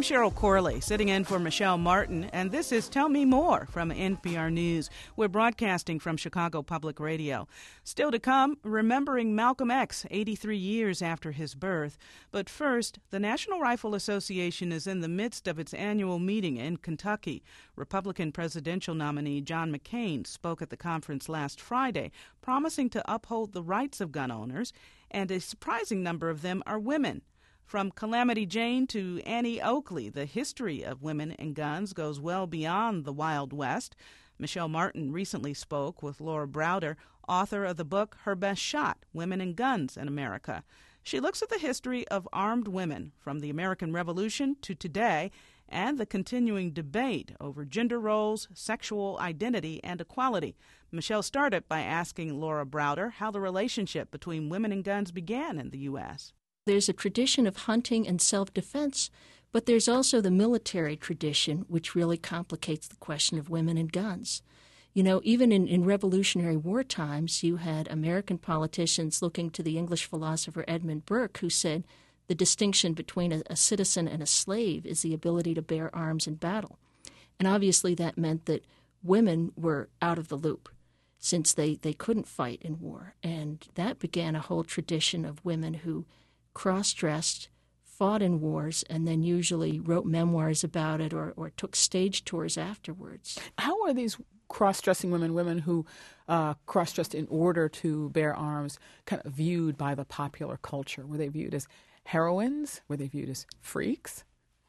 Cheryl Corley, sitting in for Michelle Martin, and this is Tell Me More from NPR News. We're broadcasting from Chicago Public Radio. Still to come, remembering Malcolm X 83 years after his birth. But first, the National Rifle Association is in the midst of its annual meeting in Kentucky. Republican presidential nominee John McCain spoke at the conference last Friday, promising to uphold the rights of gun owners, and a surprising number of them are women. From Calamity Jane to Annie Oakley, the history of women and guns goes well beyond the Wild West. Michelle Martin recently spoke with Laura Browder, author of the book Her Best Shot, Women and Guns in America. She looks at the history of armed women from the American Revolution to today and the continuing debate over gender roles, sexual identity, and equality. Michelle started by asking Laura Browder how the relationship between women and guns began in the U.S. There's a tradition of hunting and self-defense, but there's also the military tradition, which really complicates the question of women and guns. You know, even in Revolutionary War times, you had American politicians looking to the English philosopher Edmund Burke, who said the distinction between a citizen and a slave is the ability to bear arms in battle. And obviously that meant that women were out of the loop, since they couldn't fight in war. And that began a whole tradition of women who cross-dressed, fought in wars, and then usually wrote memoirs about it or took stage tours afterwards. How are these cross-dressing women who cross-dressed in order to bear arms, kind of viewed by the popular culture? Were they viewed as heroines? Were they viewed as freaks?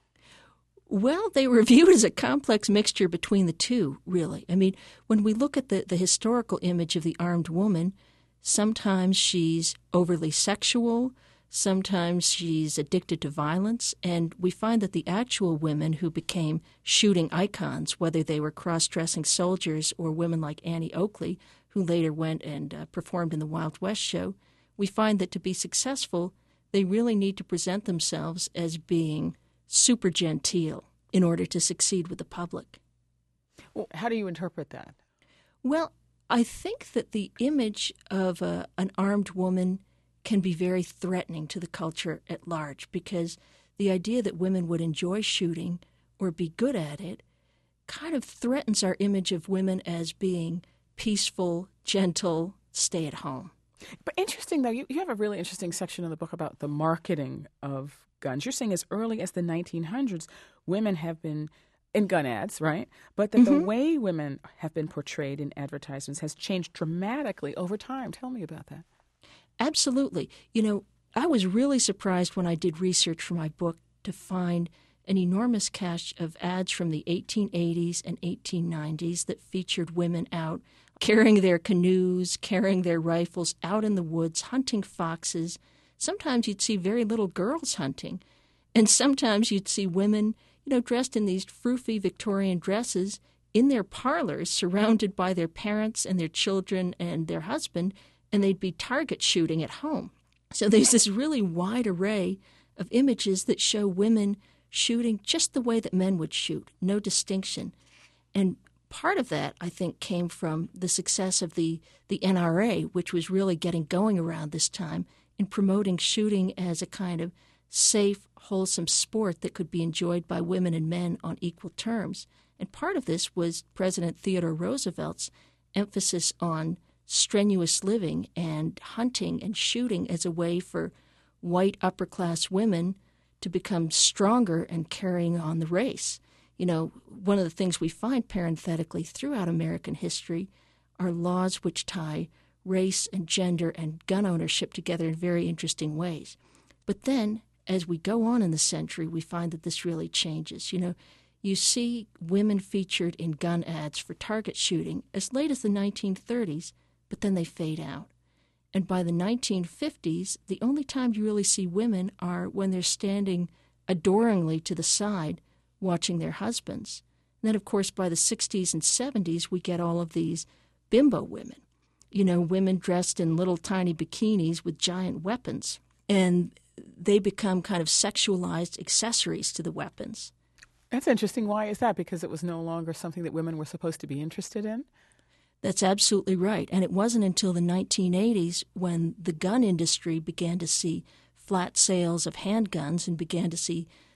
Well, they were viewed as a complex mixture between the two, really. I mean, when we look at the historical image of the armed woman, sometimes she's overly sexual, sometimes she's addicted to violence, and we find that the actual women who became shooting icons, whether they were cross-dressing soldiers or women like Annie Oakley, who later went and performed in the Wild West show, we find that to be successful, they really need to present themselves as being super genteel in order to succeed with the public. Well, how do you interpret that? Well, I think that the image of an armed woman can be very threatening to the culture at large, because the idea that women would enjoy shooting or be good at it kind of threatens our image of women as being peaceful, gentle, stay at home. But interesting, though, you have a really interesting section in the book about the marketing of guns. You're saying as early as the 1900s, women have been in gun ads, right? But that the way women have been portrayed in advertisements has changed dramatically over time. Tell me about that. Absolutely. You know, I was really surprised when I did research for my book to find an enormous cache of ads from the 1880s and 1890s that featured women out carrying their canoes, carrying their rifles out in the woods, hunting foxes. Sometimes you'd see very little girls hunting, and sometimes you'd see women, you know, dressed in these froofy Victorian dresses in their parlors, surrounded by their parents and their children and their husband, and they'd be target shooting at home. So there's this really wide array of images that show women shooting just the way that men would shoot, no distinction. And part of that, I think, came from the success of the NRA, which was really getting going around this time in promoting shooting as a kind of safe, wholesome sport that could be enjoyed by women and men on equal terms. And part of this was President Theodore Roosevelt's emphasis on strenuous living and hunting and shooting as a way for white upper-class women to become stronger and carrying on the race. You know, one of the things we find parenthetically throughout American history are laws which tie race and gender and gun ownership together in very interesting ways. But then, as we go on in the century, we find that this really changes. You know, you see women featured in gun ads for target shooting as late as the 1930s, but then they fade out. And by the 1950s, the only time you really see women are when they're standing adoringly to the side watching their husbands. And then, of course, by the 60s and 70s, we get all of these bimbo women. You know, women dressed in little tiny bikinis with giant weapons. And they become kind of sexualized accessories to the weapons. That's interesting. Why is that? Because it was no longer something that women were supposed to be interested in? That's absolutely right. And it wasn't until the 1980s when the gun industry began to see flat sales of handguns and began to see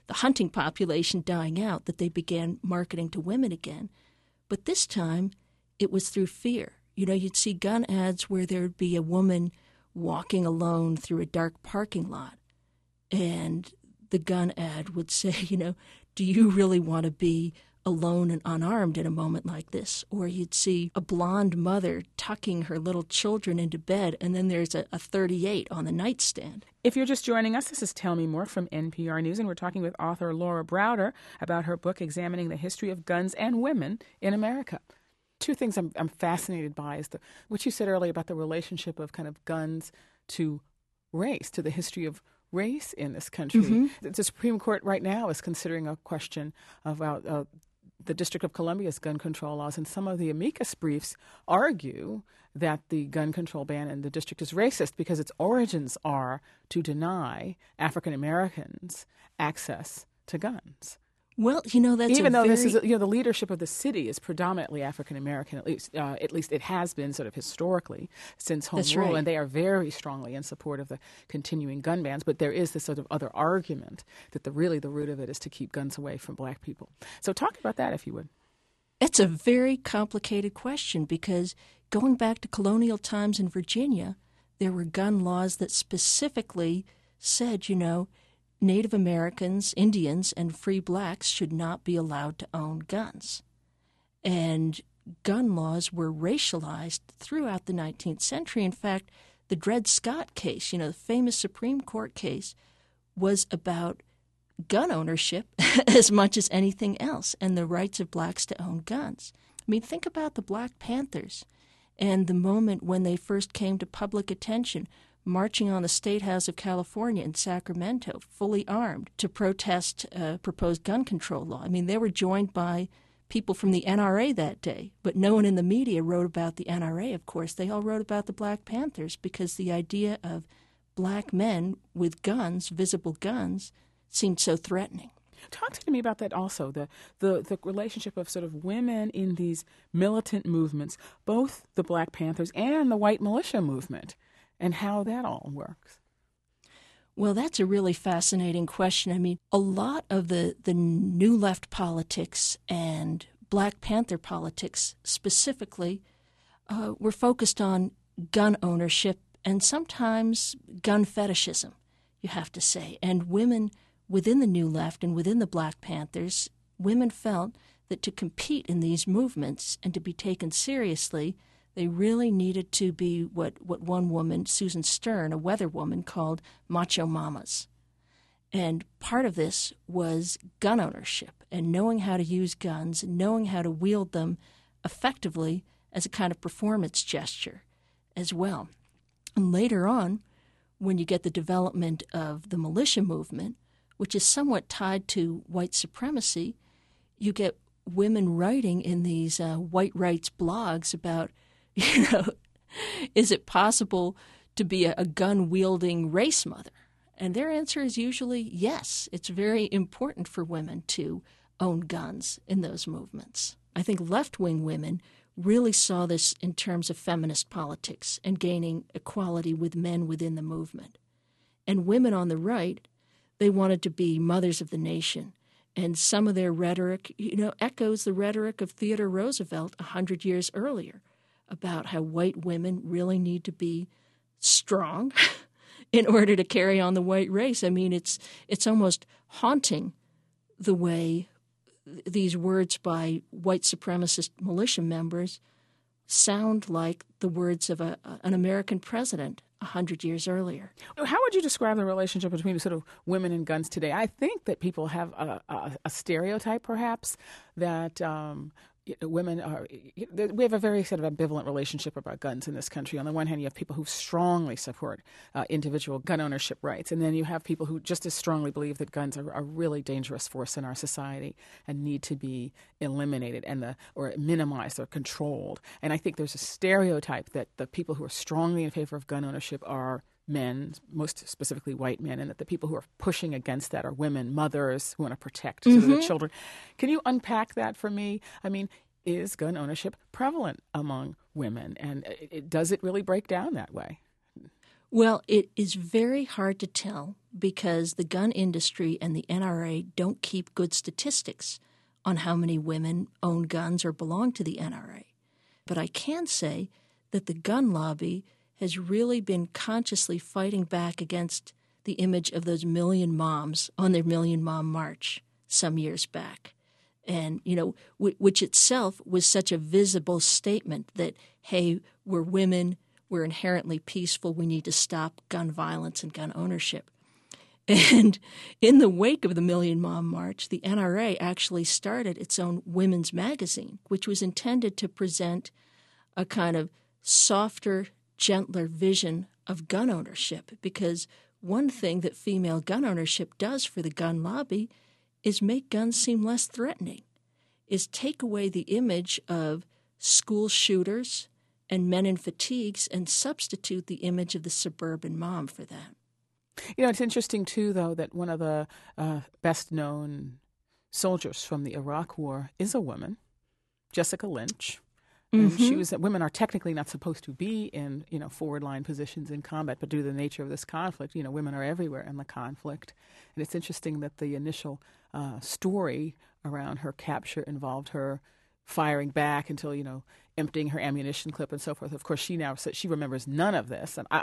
the hunting population dying out that they began marketing to women again. But this time, it was through fear. You'd see gun ads where there'd be a woman walking alone through a dark parking lot, and the gun ad would say, do you really want to be alone and unarmed in a moment like this? Or you'd see a blonde mother tucking her little children into bed, and then there's a 38 on the nightstand. If you're just joining us, this is Tell Me More from NPR News, and we're talking with author Laura Browder about her book examining the history of guns and women in America. Two things I'm fascinated by is what you said earlier about the relationship of kind of guns to race, to the history of race in this country. Mm-hmm. The Supreme Court right now is considering a question about the District of Columbia's gun control laws, and some of the amicus briefs argue that the gun control ban in the district is racist because its origins are to deny African Americans access to guns. Well, that's even though this is the leadership of the city is predominantly African American, at least it has been sort of historically since home That's rule, right. And they are very strongly in support of the continuing gun bans. But there is this sort of other argument that the root of it is to keep guns away from black people. So talk about that, if you would. It's a very complicated question because going back to colonial times in Virginia, there were gun laws that specifically said, Native Americans, Indians, and free blacks should not be allowed to own guns. And gun laws were racialized throughout the 19th century. In fact, the Dred Scott case, the famous Supreme Court case, was about gun ownership as much as anything else and the rights of blacks to own guns. I mean, think about the Black Panthers and the moment when they first came to public attention, marching on the State House of California in Sacramento, fully armed, to protest proposed gun control law. I mean, they were joined by people from the NRA that day, but no one in the media wrote about the NRA, of course. They all wrote about the Black Panthers because the idea of black men with guns, visible guns, seemed so threatening. Talk to me about that also, the relationship of sort of women in these militant movements, both the Black Panthers and the white militia movement, and how that all works. Well, that's a really fascinating question. I mean, a lot of the New Left politics and Black Panther politics specifically were focused on gun ownership and sometimes gun fetishism, you have to say. And women within the New Left and within the Black Panthers, women felt that to compete in these movements and to be taken seriously, they really needed to be what one woman, Susan Stern, a weather woman, called macho mamas. And part of this was gun ownership and knowing how to use guns, knowing how to wield them effectively as a kind of performance gesture as well. And later on, when you get the development of the militia movement, which is somewhat tied to white supremacy, you get women writing in these white rights blogs about, is it possible to be a gun-wielding race mother? And their answer is usually yes. It's very important for women to own guns in those movements. I think left-wing women really saw this in terms of feminist politics and gaining equality with men within the movement. And women on the right, they wanted to be mothers of the nation. And some of their rhetoric, echoes the rhetoric of Theodore Roosevelt 100 years earlier about how white women really need to be strong in order to carry on the white race. I mean, it's almost haunting the way these words by white supremacist militia members sound like the words of an American president 100 years earlier. How would you describe the relationship between sort of women and guns today? I think that people have a stereotype, perhaps, that women are. We have a very sort of ambivalent relationship about guns in this country. On the one hand, you have people who strongly support individual gun ownership rights, and then you have people who just as strongly believe that guns are a really dangerous force in our society and need to be eliminated or minimized or controlled. And I think there's a stereotype that the people who are strongly in favor of gun ownership are men, most specifically white men, and that the people who are pushing against that are women, mothers who want to protect sort of the children. Can you unpack that for me? I mean, is gun ownership prevalent among women, and does it really break down that way? Well, it is very hard to tell because the gun industry and the NRA don't keep good statistics on how many women own guns or belong to the NRA. But I can say that the gun lobby has really been consciously fighting back against the image of those Million Moms on their Million Mom March some years back. And, which itself was such a visible statement that, hey, we're women, we're inherently peaceful, we need to stop gun violence and gun ownership. And in the wake of the Million Mom March, the NRA actually started its own women's magazine, which was intended to present a kind of softer, gentler vision of gun ownership. Because one thing that female gun ownership does for the gun lobby is make guns seem less threatening, is take away the image of school shooters and men in fatigues and substitute the image of the suburban mom for that. It's interesting, too, though, that one of the best-known soldiers from the Iraq War is a woman, Jessica Lynch. Mm-hmm. And women are technically not supposed to be in, forward-line positions in combat, but due to the nature of this conflict, women are everywhere in the conflict. And it's interesting that the initial story around her capture involved her firing back until, emptying her ammunition clip and so forth. Of course, she now says she remembers none of this. And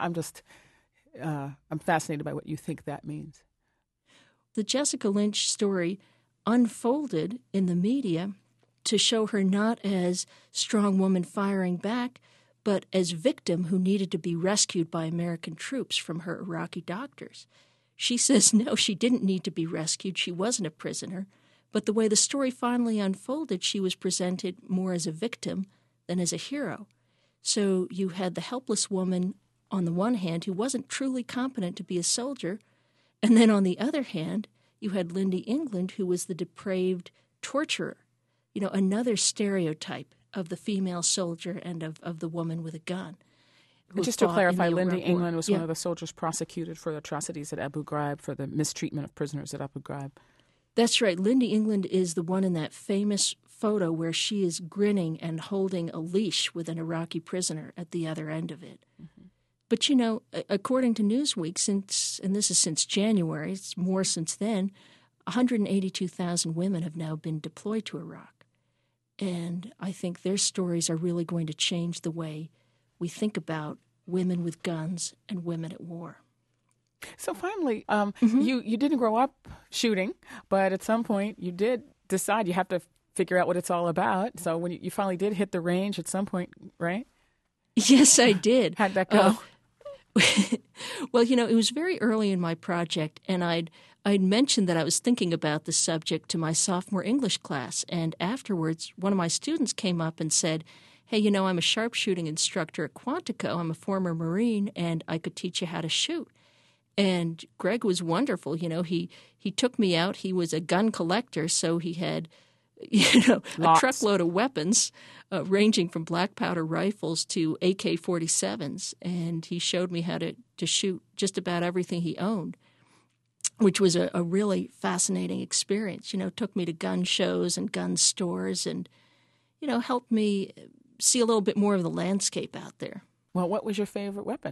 I'm fascinated by what you think that means. The Jessica Lynch story unfolded in the media to show her not as strong woman firing back, but as victim who needed to be rescued by American troops from her Iraqi doctors. She says no, she didn't need to be rescued. She wasn't a prisoner. But the way the story finally unfolded, she was presented more as a victim than as a hero. So you had the helpless woman on the one hand who wasn't truly competent to be a soldier, and then on the other hand, you had Lindy England, who was the depraved torturer. Another stereotype of the female soldier and of the woman with a gun. And just to clarify, Lindy England was one of the soldiers prosecuted for the atrocities at Abu Ghraib, for the mistreatment of prisoners at Abu Ghraib. That's right. Lindy England is the one in that famous photo where she is grinning and holding a leash with an Iraqi prisoner at the other end of it. Mm-hmm. But, according to Newsweek, and this is since January, it's more since then, 182,000 women have now been deployed to Iraq. And I think their stories are really going to change the way we think about women with guns and women at war. So finally, you didn't grow up shooting, but at some point you did decide you have to figure out what it's all about. So when you finally did hit the range at some point, right? Yes, I did. How'd that go? Well, it was very early in my project, and I'd mentioned that I was thinking about the subject to my sophomore English class, and afterwards one of my students came up and said, hey, I'm a sharpshooting instructor at Quantico. I'm a former Marine, and I could teach you how to shoot. And Greg was wonderful. He took me out. He was a gun collector, so he had a truckload of weapons ranging from black powder rifles to AK-47s, and he showed me how to shoot just about everything he owned, which was a really fascinating experience. Took me to gun shows and gun stores and, helped me see a little bit more of the landscape out there. Well, what was your favorite weapon?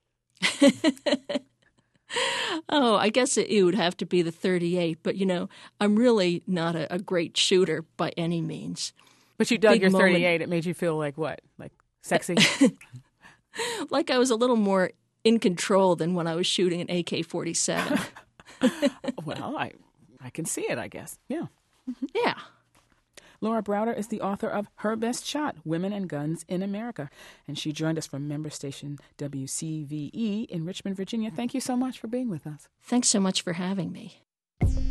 Oh, I guess it would have to be the .38, but, I'm really not a great shooter by any means. But you dug your .38. It made you feel like what? Like sexy? Like I was a little more in control than when I was shooting an AK-47. Well, I can see it, I guess. Yeah. Yeah. Laura Browder is the author of Her Best Shot, Women and Guns in America. And she joined us from member station WCVE in Richmond, Virginia. Thank you so much for being with us. Thanks so much for having me.